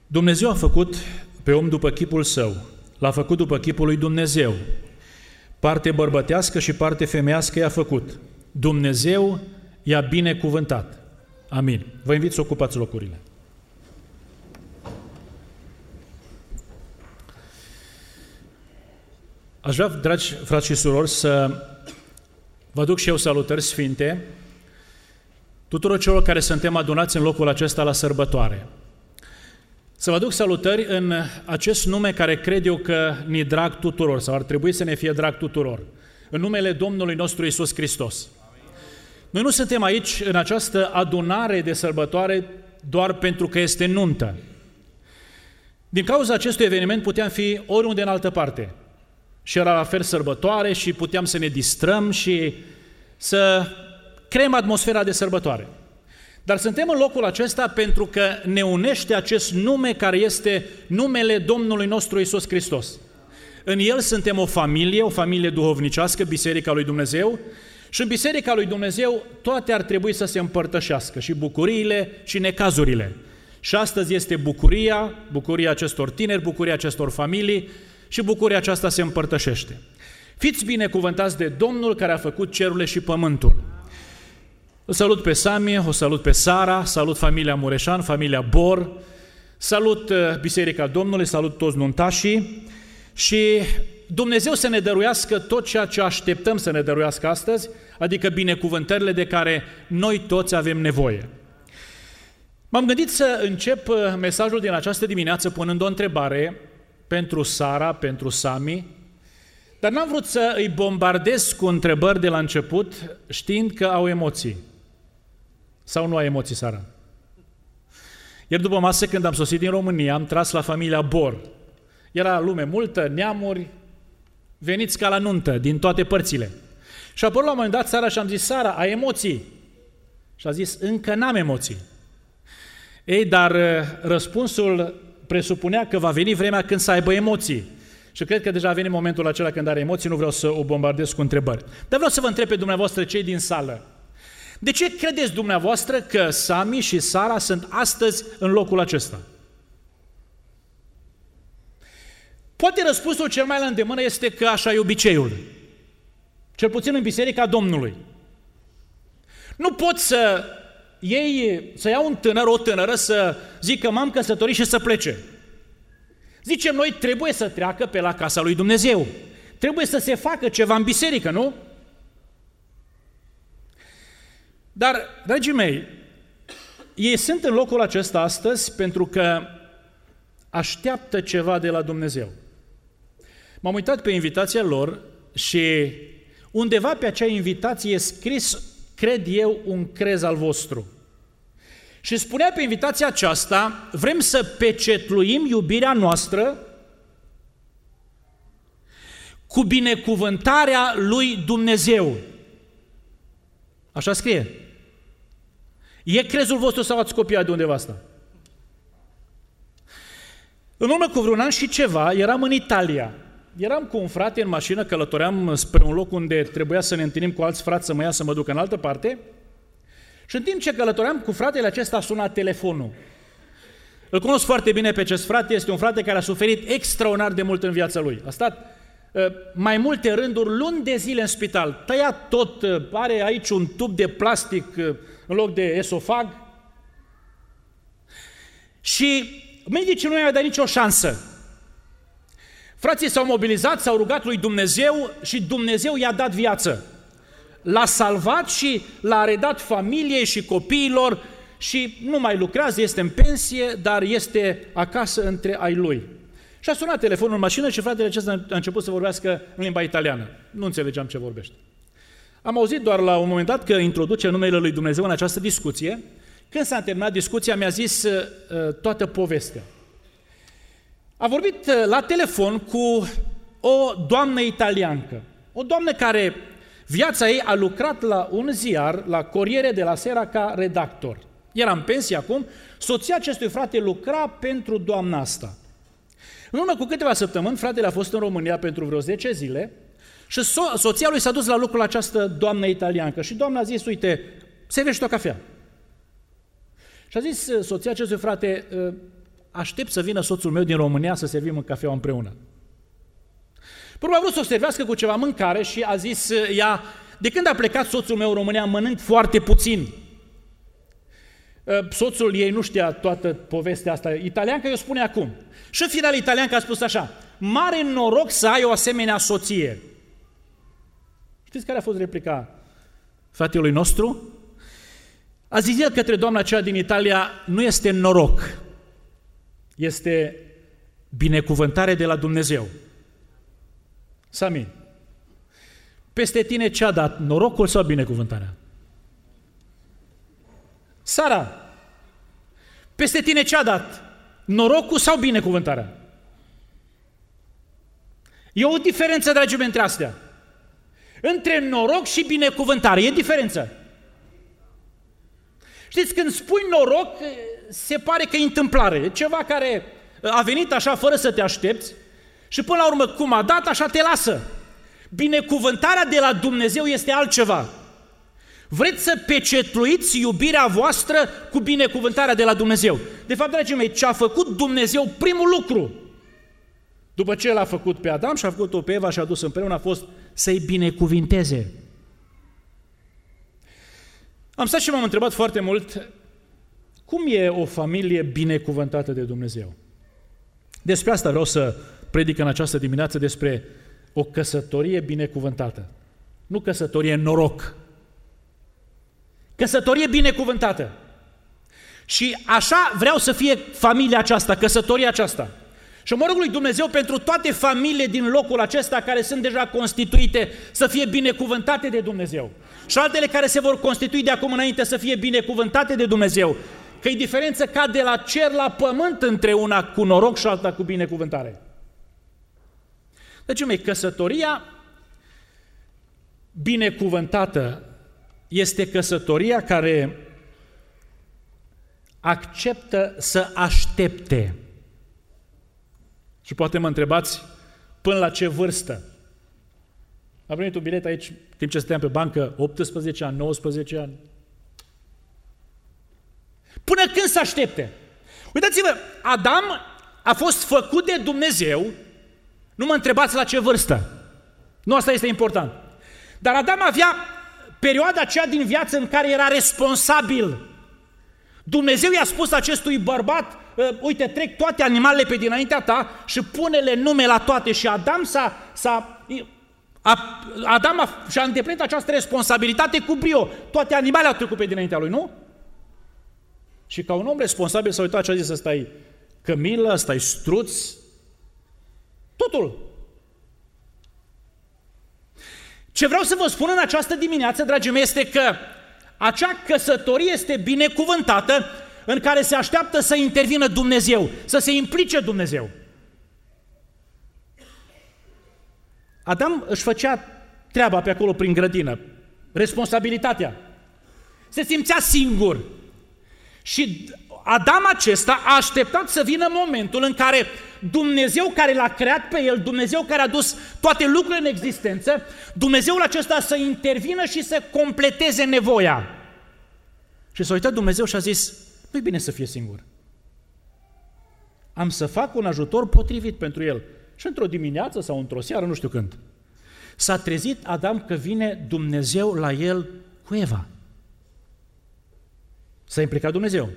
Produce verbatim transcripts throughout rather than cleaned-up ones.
Dumnezeu a făcut pe om după chipul său, l-a făcut după chipul lui Dumnezeu. Parte bărbătească și parte femeiască i-a făcut. Dumnezeu i-a binecuvântat. Amin. Vă invit să ocupați locurile. Aș vrea, dragi frați și surori, să vă duc și eu salutări sfinte tuturor celor care suntem adunați în locul acesta la sărbătoare. Să vă duc salutări în acest nume care cred eu că ne-i drag tuturor, sau ar trebui să ne fie drag tuturor, în numele Domnului nostru Iisus Hristos. Noi nu suntem aici în această adunare de sărbătoare doar pentru că este nuntă. Din cauza acestui eveniment puteam fi oriunde în altă parte. Și era la fel sărbătoare și puteam să ne distrăm și să creăm atmosfera de sărbătoare. Dar suntem în locul acesta pentru că ne unește acest nume care este numele Domnului nostru Iisus Hristos. În El suntem o familie, o familie duhovnicească, Biserica lui Dumnezeu, și în Biserica lui Dumnezeu toate ar trebui să se împărtășească, și bucuriile și necazurile. Și astăzi este bucuria, bucuria acestor tineri, bucuria acestor familii, și bucuria aceasta se împărtășește. Fiți binecuvântați de Domnul care a făcut cerurile și pământul. O salut pe Sami, o salut pe Sara, salut familia Mureșan, familia Bor, salut Biserica Domnului, salut toți nuntașii și Dumnezeu să ne dăruiască tot ceea ce așteptăm să ne dăruiască astăzi, adică binecuvântările de care noi toți avem nevoie. M-am gândit să încep mesajul din această dimineață punând o întrebare pentru Sara, pentru Sami, dar n-am vrut să îi bombardez cu întrebări de la început, știind că au emoții. Sau nu ai emoții, Sara? Iar după masă, când am sosit din România, am tras la familia Bor. Era lume multă, neamuri, veniți ca la nuntă, din toate părțile. Și apoi la un moment dat, Sara și-am zis, Sara, ai emoții? Și a zis, încă n-am emoții. Ei, dar răspunsul presupunea că va veni vremea când să aibă emoții. Și cred că deja a venit momentul acela când are emoții, nu vreau să o bombardez cu întrebări. Dar vreau să vă întreb pe dumneavoastră, cei din sală, de ce credeți dumneavoastră că Sami și Sara sunt astăzi în locul acesta? Poate răspunsul cel mai la îndemână este că așa e obiceiul. Cel puțin în Biserica Domnului. Nu pot să ei, să iau un tânăr, o tânără, să zică m-am căsătorit și să plece. Zicem noi, trebuie să treacă pe la casa lui Dumnezeu. Trebuie să se facă ceva în biserică, nu? Dar, dragii mei, ei sunt în locul acesta astăzi pentru că așteaptă ceva de la Dumnezeu. M-am uitat pe invitația lor și undeva pe acea invitație e scris, cred eu, un crez al vostru. Și spunea pe invitația aceasta, vrem să pecetluim iubirea noastră cu binecuvântarea lui Dumnezeu. Așa scrie. E crezul vostru sau ați copiat de undeva asta? În urmă cu vreun an și ceva, eram în Italia. Eram cu un frate în mașină, călătoream spre un loc unde trebuia să ne întâlnim cu alți frați, să mă ia să mă duc în altă parte. Și în timp ce călătoream cu fratele acesta a sunat telefonul. Îl cunosc foarte bine pe acest frate, este un frate care a suferit extraordinar de mult în viața lui. A stat uh, mai multe rânduri, luni de zile în spital, tăiat tot, uh, are aici un tub de plastic uh, în loc de esofag. Și medicii nu i-au dat nicio șansă. Frații s-au mobilizat, s-au rugat lui Dumnezeu și Dumnezeu i-a dat viață. L-a salvat și l-a redat familiei și copiilor și nu mai lucrează, este în pensie, dar este acasă între ai lui. Și a sunat telefonul în mașină și fratele acesta a început să vorbească în limba italiană. Nu înțelegeam ce vorbește. Am auzit doar la un moment dat că introduce numele lui Dumnezeu în această discuție. Când s-a terminat discuția, mi-a zis uh, toată povestea. A vorbit uh, la telefon cu o doamnă italiancă, o doamnă care viața ei a lucrat la un ziar, la Corriere della Sera, ca redactor. Era în pensie acum, soția acestui frate lucra pentru doamna asta. În urmă cu câteva săptămâni, fratele a fost în România pentru vreo zece zile și so- soția lui s-a dus la lucru la această doamnă italiancă și doamna a zis, uite, servește o cafea. Și a zis soția acestui frate, aștept să vină soțul meu din România să servim în cafeaua împreună. Probabil a vrut să o servească cu ceva mâncare și a zis ea, de când a plecat soțul meu în România, mănânc foarte puțin. Soțul ei nu știa toată povestea asta italiancă, eu spune acum. Și în final italiancă a spus așa, mare noroc să ai o asemenea soție. Știți care a fost replica fratelui nostru? A zis el către doamna aceea din Italia, nu este noroc, este binecuvântare de la Dumnezeu. Sami, peste tine ce a dat, norocul sau binecuvântarea? Sara, peste tine ce a dat, norocul sau binecuvântarea? E o diferență, dragii mei, între astea. Între noroc și binecuvântare, e diferență. Știți, când spui noroc, se pare că e întâmplare, e ceva care a venit așa fără să te aștepți și până la urmă cum a dat, așa te lasă. Binecuvântarea de la Dumnezeu este altceva. Vreți să pecetluiți iubirea voastră cu binecuvântarea de la Dumnezeu. De fapt, dragii mei, ce a făcut Dumnezeu, primul lucru, după ce l-a făcut pe Adam și a făcut-o pe Eva și a dus împreună, a fost să-i binecuvinteze. Am stat și m-am întrebat foarte mult, cum e o familie binecuvântată de Dumnezeu? Despre asta vreau să predic în această dimineață, despre o căsătorie binecuvântată. Nu căsătorie noroc. Căsătorie binecuvântată. Și așa vreau să fie familia aceasta, căsătoria aceasta. Și mă rog lui Dumnezeu pentru toate familiile din locul acesta care sunt deja constituite să fie binecuvântate de Dumnezeu. Și altele care se vor constitui de acum înainte să fie binecuvântate de Dumnezeu. Că e diferență ca de la cer la pământ între una cu noroc și alta cu binecuvântare. Deci, mei, căsătoria binecuvântată este căsătoria care acceptă să aștepte. Și poate mă întrebați, până la ce vârstă? A primit un bilet aici, timp ce stăteam pe bancă, optsprezece ani, nouăsprezece ani. Până când să aștepte? Uitați-vă, Adam a fost făcut de Dumnezeu, nu mă întrebați la ce vârstă. Nu asta este important. Dar Adam avea perioada aceea din viață în care era responsabil. Dumnezeu i-a spus acestui bărbat, uite, trec toate animalele pe dinaintea ta și pune-le nume la toate. Și Adam s-a, s-a, a, Adam a, și-a îndeplinit această responsabilitate cu brio. Toate animalele au trecut pe dinaintea lui, nu? Și ca un om responsabil s-a uitat și a zis, ăsta e cămilă, ăsta e struț, totul. Ce vreau să vă spun în această dimineață, dragii mei, este că acea căsătorie este binecuvântată în care se așteaptă să intervină Dumnezeu, să se implice Dumnezeu. Adam își făcea treaba pe acolo prin grădină, responsabilitatea. Se simțea singur. Și Adam acesta a așteptat să vină momentul în care Dumnezeu care l-a creat pe el, Dumnezeu care a dus toate lucrurile în existență, Dumnezeul acesta să intervină și să completeze nevoia. Și s-a uitat Dumnezeu și a zis, nu-i bine să fie singur. Am să fac un ajutor potrivit pentru el. Și într-o dimineață sau într-o seară, nu știu când, s-a trezit Adam că vine Dumnezeu la el cu Eva. S-a implicat Dumnezeu.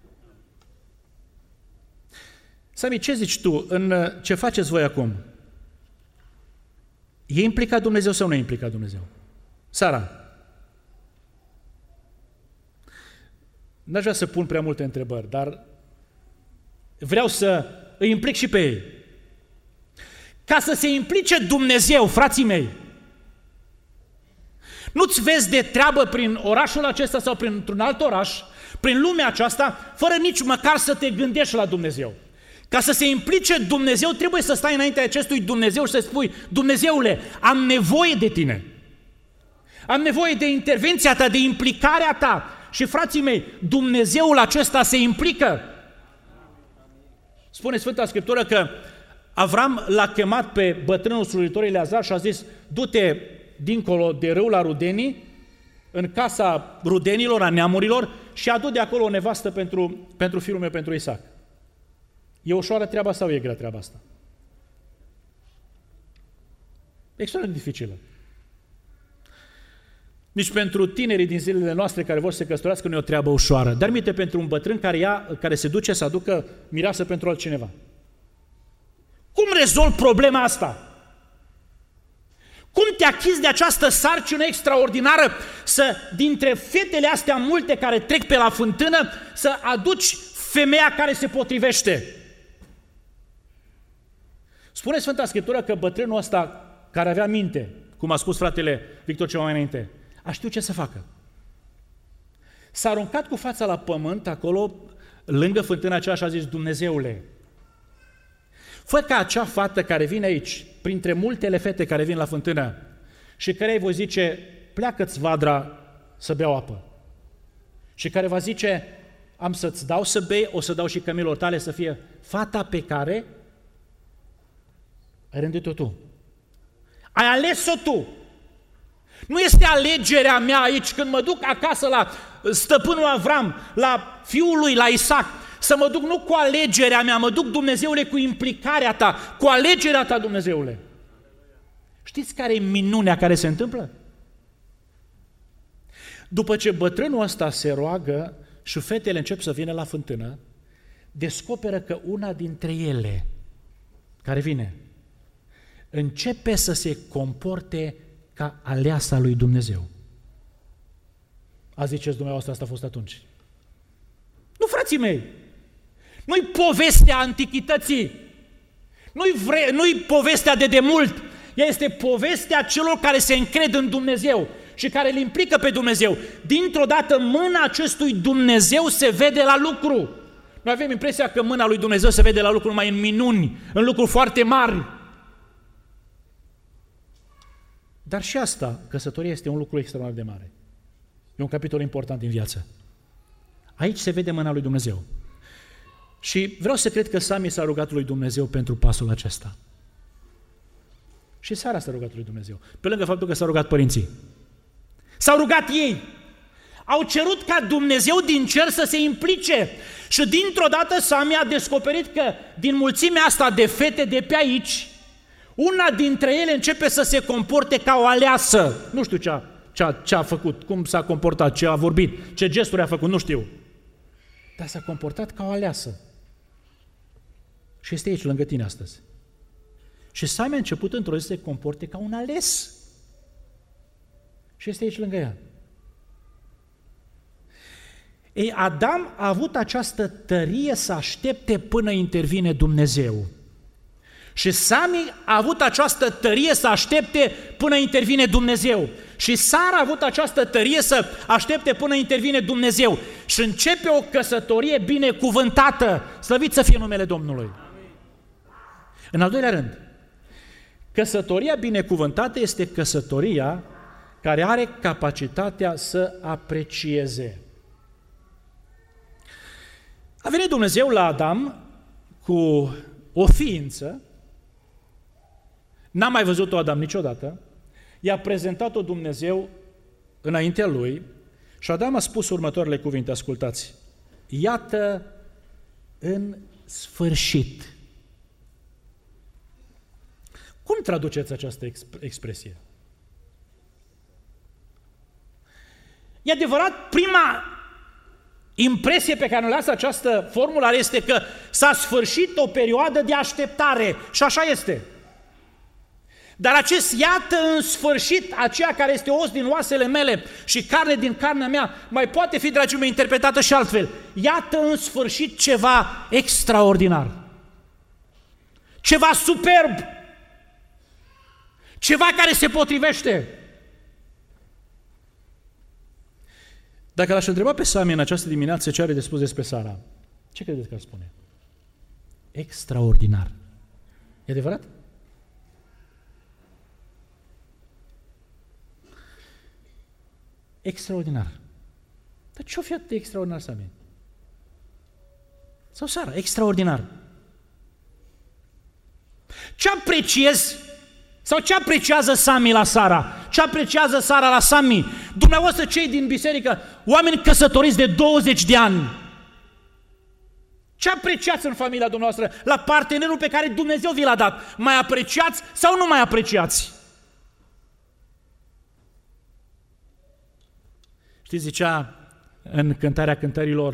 Sami, ce zici tu în ce faceți voi acum? E implicat Dumnezeu sau nu e implicat Dumnezeu? Sara, n-aș vrea să pun prea multe întrebări, dar vreau să îi implic și pe ei. Ca să se implice Dumnezeu, frații mei, nu-ți vezi de treabă prin orașul acesta sau printr-un alt oraș, prin lumea aceasta, fără nici măcar să te gândești la Dumnezeu. Ca să se implice Dumnezeu, trebuie să stai înaintea acestui Dumnezeu și să spui, Dumnezeule, am nevoie de tine. Am nevoie de intervenția ta, de implicarea ta. Și frații mei, Dumnezeul acesta se implică. Spune Sfânta Scriptură că Avram l-a chemat pe bătrânul slujitor Eleazar și a zis, du-te dincolo de râu la Rudenii, în casa rudenilor, a neamurilor, și adu de acolo o nevastă pentru, pentru fiul meu, pentru Isaac. E ușoară treaba sau e grea treaba asta? Extrem de dificilă. Nici pentru tinerii din zilele noastre care vor să se căsătorească nu e o treabă ușoară. Dar minte pentru un bătrân care, ia, care se duce să aducă mireasă pentru altcineva. Cum rezolvi problema asta? Cum te achizi de această sarcină extraordinară să, dintre fetele astea multe care trec pe la fântână, să aduci femeia care se potrivește? Spune Sfânta Scriptură că bătrânul ăsta care avea minte, cum a spus fratele Victor ceva mai înainte, a știut ce să facă. S-a aruncat cu fața la pământ acolo, lângă fântâna aceea și a zis: Dumnezeule, fă ca acea fată care vine aici, printre multele fete care vin la fântână și care îi voi zice: pleacă-ți vadra să beau apă. Și care va zice: am să-ți dau să bei, o să dau și cămilor tale, să fie fata pe care ai rândit-o tu. Ai ales-o tu. Nu este alegerea mea aici când mă duc acasă la stăpânul Avram, la fiul lui, la Isaac, să mă duc nu cu alegerea mea, mă duc, Dumnezeule, cu implicarea ta, cu alegerea ta, Dumnezeule. Știți care e minunea care se întâmplă? După ce bătrânul ăsta se roagă și fetele încep să vină la fântână, descoperă că una dintre ele, care vine, începe să se comporte ca aleasa lui Dumnezeu. A ziceți dumneavoastră, asta a fost atunci. Nu, frații mei, nu-i povestea antichității, nu-i, vre... nu-i povestea de demult, ea este povestea celor care se încred în Dumnezeu și care îl implică pe Dumnezeu. Dintr-o dată mâna acestui Dumnezeu se vede la lucru. Noi avem impresia că mâna lui Dumnezeu se vede la lucru numai în minuni, în lucruri foarte mari. Dar și asta, căsătoria, este un lucru extraordinar de mare. E un capitol important din viață. Aici se vede mâna lui Dumnezeu. Și vreau să cred că Sami s-a rugat lui Dumnezeu pentru pasul acesta. Și Sara s-a rugat lui Dumnezeu. Pe lângă faptul că s-au rugat părinții. S-au rugat ei. Au cerut ca Dumnezeu din cer să se implice. Și dintr-o dată Sami a descoperit că din mulțimea asta de fete de pe aici, una dintre ele începe să se comporte ca o aleasă. Nu știu ce a, ce a, ce a făcut, cum s-a comportat, ce a vorbit, ce gesturi a făcut, nu știu. Dar s-a comportat ca o aleasă. Și este aici, lângă tine astăzi. Și Sami a început într-o zi să se comporte ca un ales. Și este aici lângă ea. Ei, Adam a avut această tărie să aștepte până intervine Dumnezeu. Și Sami a avut această tărie să aștepte până intervine Dumnezeu. Și Sara a avut această tărie să aștepte până intervine Dumnezeu. Și începe o căsătorie binecuvântată. Slăvit să fie numele Domnului. Amin. În al doilea rând, căsătoria binecuvântată este căsătoria care are capacitatea să aprecieze. A venit Dumnezeu la Adam cu o ființă, n-a mai văzut-o Adam niciodată, i-a prezentat-o Dumnezeu înaintea lui și Adam a spus următoarele cuvinte, ascultați: iată în sfârșit. Cum traduceți această expresie? E adevărat, prima impresie pe care o lasă această formulă este că s-a sfârșit o perioadă de așteptare și așa este. Dar acest iată în sfârșit, aceea care este os din oasele mele și carne din carnea mea, mai poate fi, dragii mei, interpretată și altfel. Iată în sfârșit ceva extraordinar. Ceva superb. Ceva care se potrivește. Dacă l-aș întreba pe Sami în această dimineață ce are de spus despre Sara, ce credeți că ar spune? Extraordinar. E adevărat? Extraordinar. Dar ce-o fi atât de extraordinar, Sami? Sau Sara? Extraordinar. Ce apreciezi sau ce apreciază Sami la Sara? Ce apreciază Sara la Sami? Dumneavoastră, cei din biserică, oameni căsătoriți de douăzeci de ani, Ce apreciați în familia dumneavoastră la partenerul pe care Dumnezeu vi l-a dat? Mai apreciați sau nu mai apreciați? Știți, zicea în Cântarea Cântărilor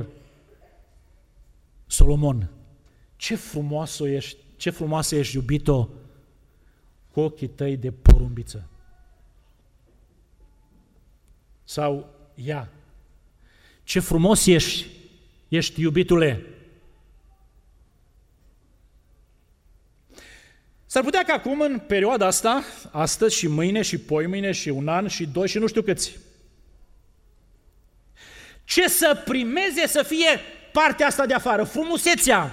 Solomon, ce frumoasă ești, ce frumoasă ești, iubito, cu ochii tăi de porumbiță. Sau ea, ce frumos ești, ești, iubitule. S-ar putea că acum, în perioada asta, astăzi și mâine și poimâine și un an și doi și nu știu câți, ce să primeze să fie partea asta de afară, frumusețea.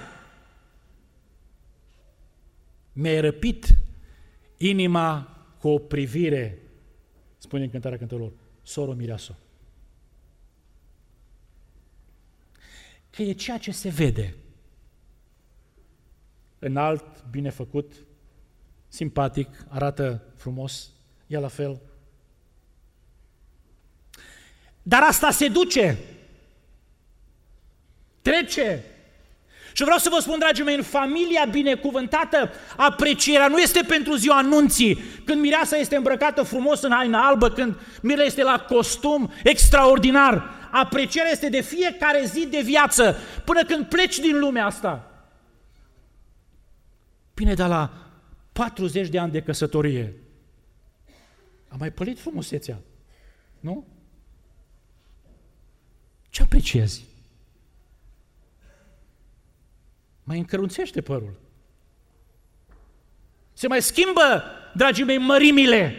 Mi-ai răpit inima cu o privire, spune în Cântarea Cântărilor, soro mireasă. Că e ceea ce se vede. Înalt, bine făcut, simpatic, arată frumos, e la fel. Dar asta se duce, trece. Și vreau să vă spun, dragii mei, în familia binecuvântată, aprecierea nu este pentru ziua anunții, când mireasa este îmbrăcată frumos în haină albă, când mirele este la costum extraordinar. Aprecierea este de fiecare zi de viață, până când pleci din lumea asta. Bine, dar la patruzeci de ani de căsătorie a mai pălit frumusețea, nu? Ce apreciezi? Mai încărunțește părul. Se mai schimbă, dragii mei, mărimile.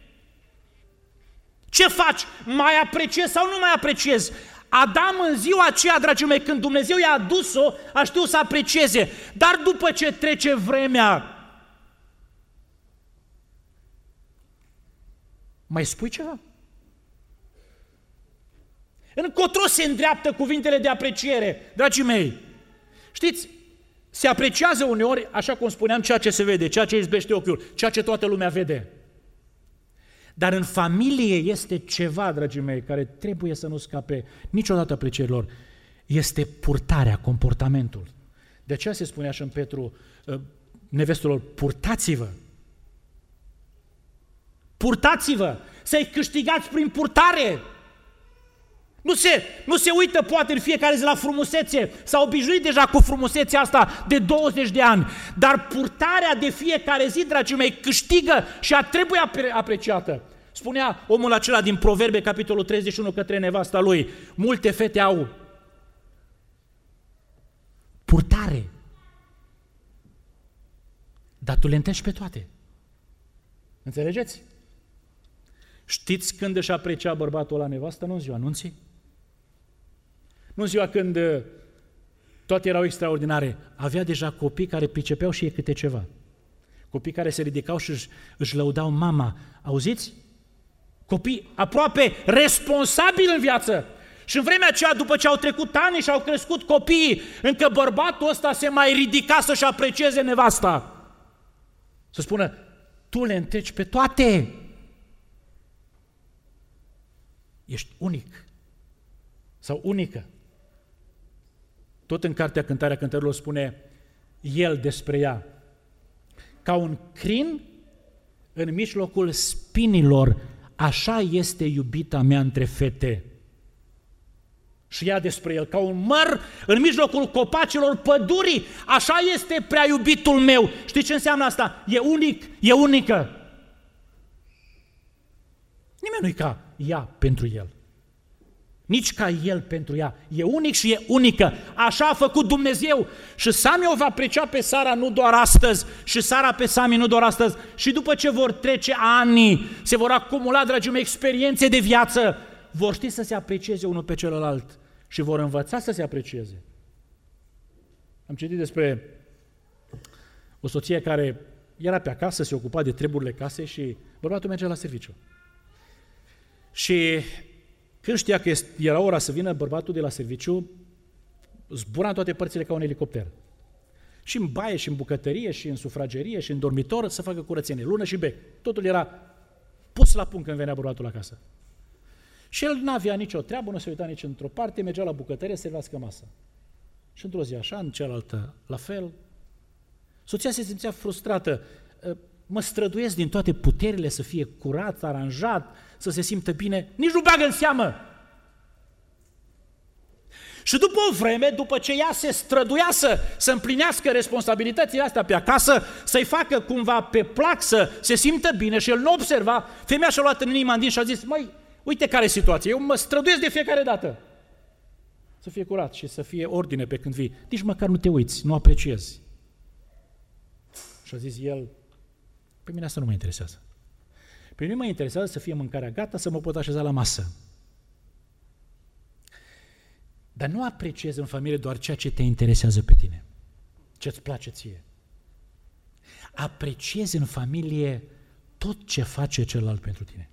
Ce faci? Mai apreciezi sau nu mai apreciezi? Adam în ziua aceea, dragii mei, când Dumnezeu i-a adus-o, a știut să aprecieze. Dar după ce trece vremea, mai spui ceva? Încotro se îndreaptă cuvintele de apreciere, dragii mei. Știți, se apreciază uneori, așa cum spuneam, ceea ce se vede, ceea ce izbește ochiul, ceea ce toată lumea vede. Dar în familie este ceva, dragii mei, care trebuie să nu scape niciodată aprecierilor. Este purtarea, comportamentul. De aceea se spunea și în Petru nevestelor, purtați-vă. Purtați-vă, să-i câștigați prin purtare. Nu se, nu se uită poate în fiecare zi la frumusețe, s-a obișnuit deja cu frumusețea asta de douăzeci de ani, dar purtarea de fiecare zi, dragii mei, câștigă și a trebuie apreciată. Spunea omul acela din Proverbe, capitolul treizeci și unu, către nevasta lui, multe fete au purtare, dar tu le întești pe toate. Înțelegeți? Știți când își aprecia bărbatul la nevastă? Nu în ziua anunții? Nu în ziua când toate erau extraordinare. Avea deja copii care pricepeau și ei câte ceva. Copii care se ridicau și își, își lăudau mama. Auziți? Copii aproape responsabili în viață. Și în vremea aceea, după ce au trecut ani și au crescut copiii, încă bărbatul ăsta se mai ridica să-și aprecieze nevasta. Să spună, tu le înteci pe toate. Ești unic sau unică. Tot în cartea Cântarea Cântărilor spune el despre ea, ca un crin în mijlocul spinilor, așa este iubita mea între fete. Și ea despre el, ca un măr în mijlocul copacilor pădurii, așa este prea iubitul meu. Știți ce înseamnă asta? E unic, e unică. Nimeni nu-i ca ea pentru el. Nici ca el pentru ea. E unic și e unică. Așa a făcut Dumnezeu. Și Sami o va aprecia pe Sara nu doar astăzi, și Sara pe Sami nu doar astăzi. Și după ce vor trece ani, se vor acumula, dragii mei, experiențe de viață, vor ști să se aprecieze unul pe celălalt și vor învăța să se aprecieze. Am citit despre o soție care era pe acasă, se ocupa de treburile casei și bărbatul mergea la serviciu. Și când știa că era ora să vină bărbatul de la serviciu, zbura în toate părțile ca un elicopter. Și în baie, și în bucătărie, și în sufragerie, și în dormitor să facă curățenie, lună și bec. Totul era pus la punct când venea bărbatul acasă. Și el n-avea nicio treabă, nu se uita nici într-o parte, mergea la bucătărie să servească masa. Și într-o zi așa, în cealaltă la fel. Soția se simțea frustrată. Mă străduiesc din toate puterile să fie curat, aranjat, să se simtă bine. Nici nu bagă în seamă. Și după o vreme, după ce ea se străduia să, să împlinească responsabilitățile astea pe acasă, să-i facă cumva pe plac să se simtă bine și el nu observa, femeia și-a luat în inima în din și a zis, măi, uite care e situația, eu mă străduiesc de fiecare dată să fie curat și să fie ordine pe când vii. Nici măcar nu te uiți, nu apreciezi. Și a zis el, pe mine asta nu mă interesează. Pe mine mă interesează să fie mâncarea gata, să mă pot așeza la masă. Dar nu apreciezi în familie doar ceea ce te interesează pe tine, ce-ți place ție. Apreciezi în familie tot ce face celălalt pentru tine.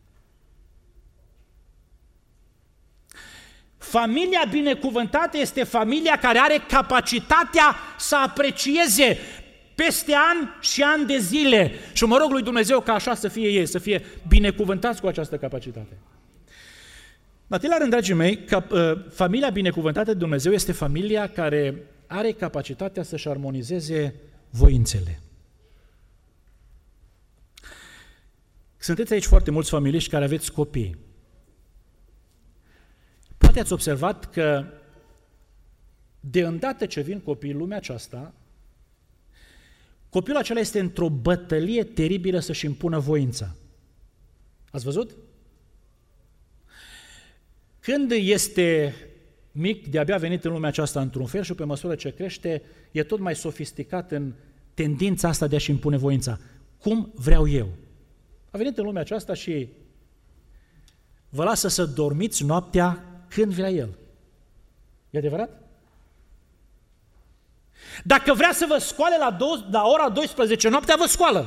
Familia binecuvântată este familia care are capacitatea să aprecieze peste ani și ani de zile. Și mă rog lui Dumnezeu ca așa să fie ei, să fie binecuvântați cu această capacitate. În atâtea rând, dragii mei, că, uh, familia binecuvântată de Dumnezeu este familia care are capacitatea să-și armonizeze voințele. Sunteți aici foarte mulți familiști care aveți copii. Poate ați observat că de îndată ce vin copiii în lumea aceasta, copilul acela este într-o bătălie teribilă să-și impună voința. Ați văzut? Când este mic, de-abia venit în lumea aceasta într-un fel și pe măsură ce crește, e tot mai sofisticat în tendința asta de a-și impune voința. Cum vreau eu? A venit în lumea aceasta și vă lasă să dormiți noaptea când vrea el. E adevărat? Dacă vrea să vă scoale la, dou- la ora douăsprezece noaptea, vă scoală.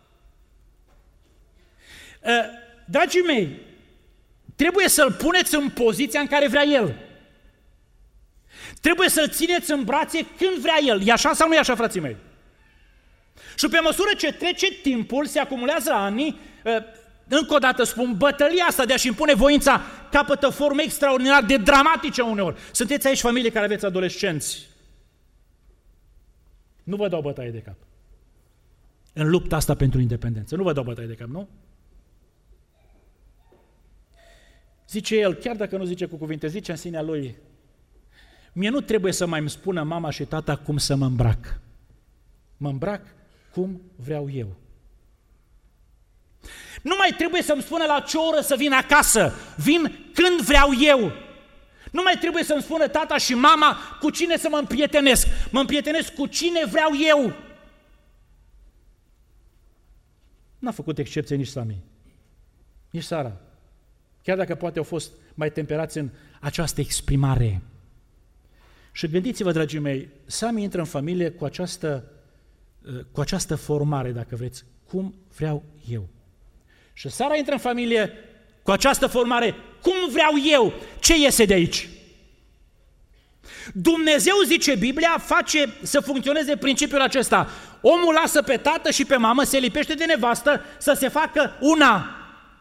Dragii mei, trebuie să-l puneți în poziția în care vrea el. Trebuie să-l țineți în brațe când vrea el. E așa sau nu e așa, frații mei? Și pe măsură ce trece timpul, se acumulează ani, încă o dată spun, bătălia asta de a-și impune voința capătă forme extraordinar de dramatice uneori. Sunteți aici familii care aveți adolescenți. Nu vă dau bătaie de cap. În lupta asta pentru independență. Nu vă dau bătaie de cap, nu? Zice el, chiar dacă nu zice cu cuvinte, zice în sinea lui, mie nu trebuie să mai îmi spună mama și tata cum să mă îmbrac. Mă îmbrac cum vreau eu. Nu mai trebuie să-mi spună la ce oră să vin acasă. Vin când vreau eu. Nu mai trebuie să-mi spună tata și mama cu cine să mă împrietenesc. Mă împrietenesc cu cine vreau eu. N-a făcut excepție nici Sami, nici Sara. Chiar dacă poate au fost mai temperați în această exprimare. Și gândiți-vă, dragii mei, Sami intră în familie cu această, cu această formare, dacă vreți, cum vreau eu. Și Sara intră în familie cu această formare, cum vreau eu. Ce iese de aici? Dumnezeu, zice Biblia, face să funcționeze principiul acesta. Omul lasă pe tată și pe mamă, se lipește de nevastă să se facă una.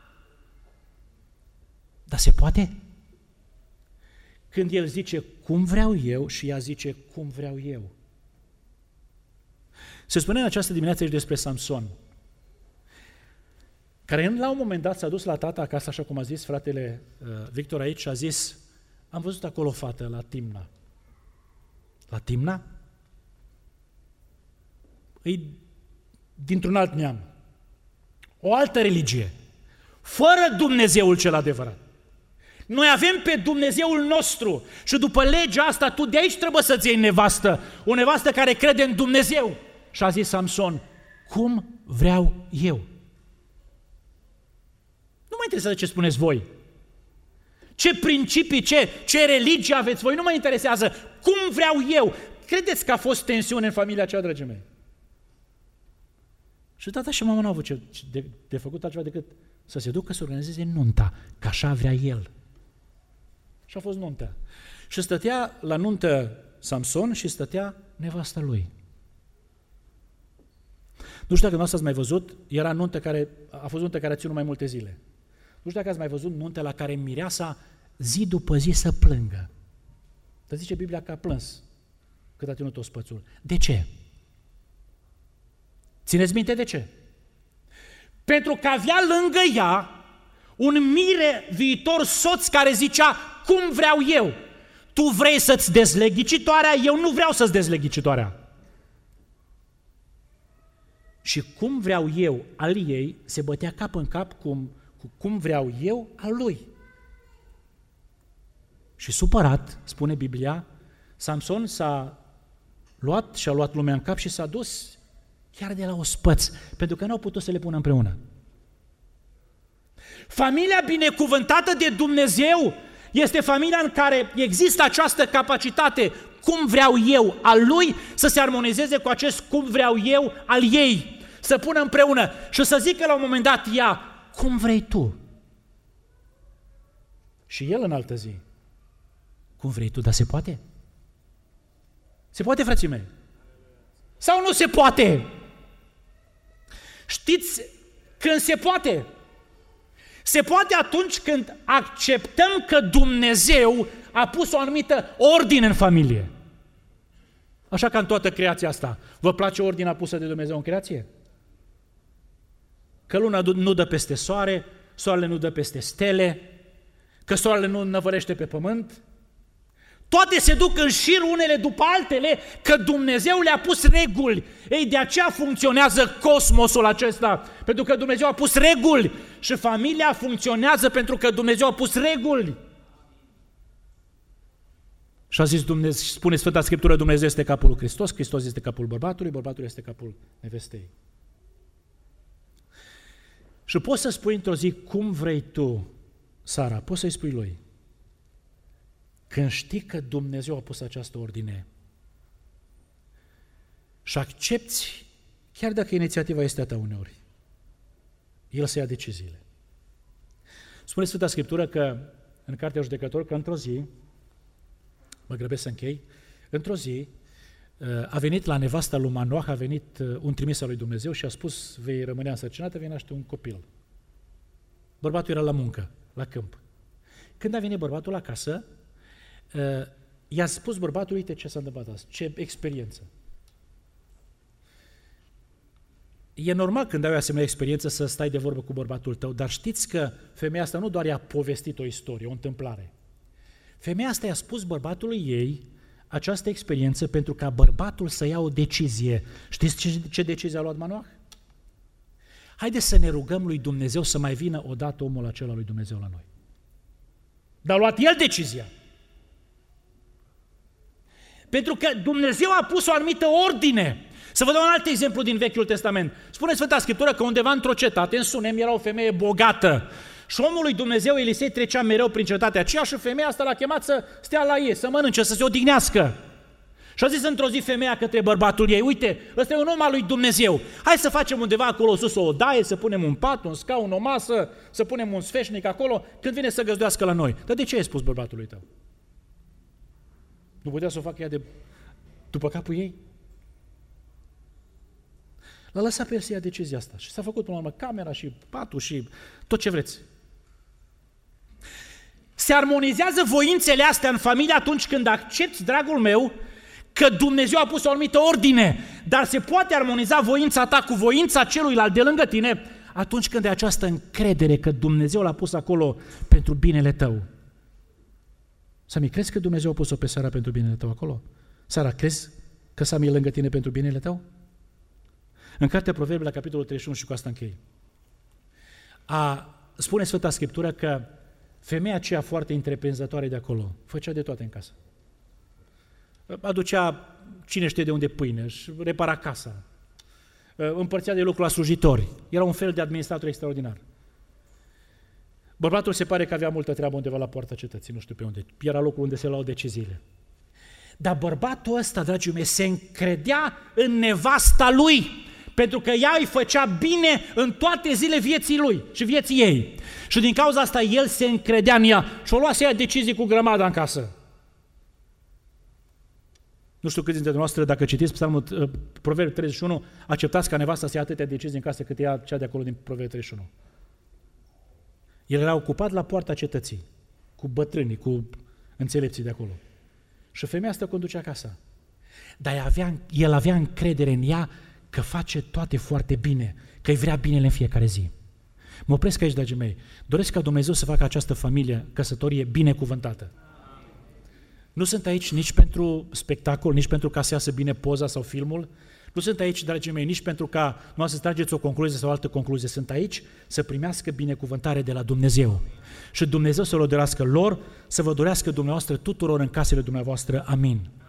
Dar se poate? Când el zice cum vreau eu și ea zice cum vreau eu. Se spune în această dimineață aici despre Samson, care la un moment dat s-a dus la tata acasă, așa cum a zis fratele uh, Victor aici, și a zis, am văzut acolo o fată la Timna. La Timna? E dintr-un alt neam. O altă religie. Fără Dumnezeul cel adevărat. Noi avem pe Dumnezeul nostru și după legea asta tu de aici trebuie să-ți iei nevastă, o nevastă care crede în Dumnezeu. Și a zis Samson, cum vreau eu. Nu mă interesează ce spuneți voi. Ce principii, ce, ce religie aveți voi, nu mă interesează. Cum vreau eu. Credeți că a fost tensiune în familia aceea, dragii mei? Și tata și mama nu au avut ce, de, de făcut altceva decât să se ducă să organizeze nunta, că așa vrea el. Și a fost nunta. Și stătea la nuntă Samson și stătea nevasta lui. Nu știu dacă nu ați mai văzut, era nuntă care, a fost nuntă care a ținut mai multe zile. Nu știu dacă ați mai văzut nuntă la care mireasa zi după zi să plângă. Dar zice Biblia că a plâns. cât a ținut ospățul. De ce? Țineți minte de ce? Pentru că avea lângă ea un mire viitor soț care zicea, cum vreau eu. Tu vrei să-ți dezleg ghicitoarea, eu nu vreau să-ți dezleg ghicitoarea. Și cum vreau eu al ei se bătea cap în cap cum, cu cum vreau eu al lui. Și supărat, spune Biblia, Samson s-a luat și a luat lumea în cap și s-a dus chiar de la ospăț, pentru că n-au putut să le pună împreună. Familia binecuvântată de Dumnezeu este familia în care există această capacitate, cum vreau eu al lui, să se armonizeze cu acest cum vreau eu al ei, să pună împreună și să zică la un moment dat ea, cum vrei tu? Și el în altă zi, cum vrei tu, dar se poate? Se poate, frații mei? Sau nu se poate? Știți când se poate? Se poate atunci când acceptăm că Dumnezeu a pus o anumită ordine în familie. Așa ca în toată creația asta. Vă place ordinea pusă de Dumnezeu în creație? Că luna nu dă peste soare, soarele nu dă peste stele, că soarele nu năvălește pe pământ. Toate se duc în șir unele după altele, că Dumnezeu le-a pus reguli. Ei, de aceea funcționează cosmosul acesta, pentru că Dumnezeu a pus reguli și familia funcționează pentru că Dumnezeu a pus reguli. Și a zis Dumnezeu, spune Sfânta Scriptură, Dumnezeu este capul lui Hristos, Hristos este capul bărbatului, bărbatul este capul nevestei. Și poți să spui într-o zi, cum vrei tu, Sara, poți să-i spui lui. Când știi că Dumnezeu a pus această ordine și accepti, chiar dacă inițiativa este a ta uneori, El să ia deciziile. Spune Sfânta Scriptură că, în Cartea Judecător, că într-o zi, mă grăbesc să închei, într-o zi a venit la nevasta lui Manoah, a venit un trimis al lui Dumnezeu și a spus, vei rămâne însărcinată, vei naște un copil. Bărbatul era la muncă, la câmp. Când a venit bărbatul acasă, i-a spus bărbatului, uite ce s-a întâmplat azi, ce experiență. E normal când ai o asemenea experiență să stai de vorbă cu bărbatul tău, dar știți că femeia asta nu doar i-a povestit o istorie, o întâmplare. Femeia asta i-a spus bărbatului ei această experiență pentru ca bărbatul să ia o decizie. Știți ce, ce decizie a luat Manoah? Haideți să ne rugăm lui Dumnezeu să mai vină odată omul acela lui Dumnezeu la noi. Dar a luat el decizia. Pentru că Dumnezeu a pus o anumită ordine. Să vă dau un alt exemplu din Vechiul Testament. Spune Sfânta Scriptură că undeva într-o cetate, în Sunem, era o femeie bogată. Și omul lui Dumnezeu, Elisei, trecea mereu prin cetatea aceea și femeia asta l-a chemat să stea la ei, să mănânce, să se odihnească. Și a zis într-o zi femeia către bărbatul ei, uite, ăsta e un om al lui Dumnezeu, hai să facem undeva acolo sus o odaie, să punem un pat, un scaun, o masă, să punem un sfeșnic acolo, când vine să găzduiască la noi. Dar de ce ai spus bărbatului tău? Nu putea să o facă ea de după capul ei? L-a lăsat pe el să ia decizia asta și s-a făcut până la urmă camera și patul și tot ce vreți. Se armonizează voințele astea în familie atunci când accepti, dragul meu, că Dumnezeu a pus o anumită ordine, dar se poate armoniza voința ta cu voința celuilalt de lângă tine atunci când ai această încredere că Dumnezeu l-a pus acolo pentru binele tău. Sami, crezi că Dumnezeu a pus-o pe Sara pentru binele tău acolo? Sara, crezi că Sami e lângă tine pentru binele tău? În Cartea Proverbe, la capitolul treizeci și unu, și cu asta închei, a, spune Sfânta Scriptură că femeia aceea foarte întreprinzătoare de acolo făcea de toate în casă. Aducea cine știe de unde pâine, își repara casa, împărțea de lucru la slujitori. Era un fel de administrator extraordinar. Bărbatul se pare că avea multă treabă undeva la poarta cetății, nu știu pe unde. Era locul unde se luau deciziile. Dar bărbatul ăsta, dragii mei, se încredea în nevasta lui, pentru că ea îi făcea bine în toate zile vieții lui și vieții ei. Și din cauza asta el se încredea în ea și o lua să ia decizii cu grămada în casă. Nu știu câți dintre noastre, dacă citiți Psalmul Proverbe treizeci și unu, acceptați ca nevasta să ia atâtea decizii în casă cât ea cea de acolo din Proverbe treizeci și unu. El era ocupat la poarta cetății, cu bătrânii, cu înțelepții de acolo. Și femeia asta conducea casa. dar avea, el avea încredere în ea că face toate foarte bine, că îi vrea binele în fiecare zi. Mă opresc aici, dragii mei. Doresc ca Dumnezeu să facă această familie, căsătorie binecuvântată. Nu sunt aici nici pentru spectacol, nici pentru ca să iasă bine poza sau filmul. Nu sunt aici, dragii mei, nici pentru ca nu să trageți o concluzie sau o altă concluzie. Sunt aici să primească binecuvântare de la Dumnezeu. Și Dumnezeu să le dorească lor, să vă dorească dumneavoastră tuturor în casele dumneavoastră. Amin.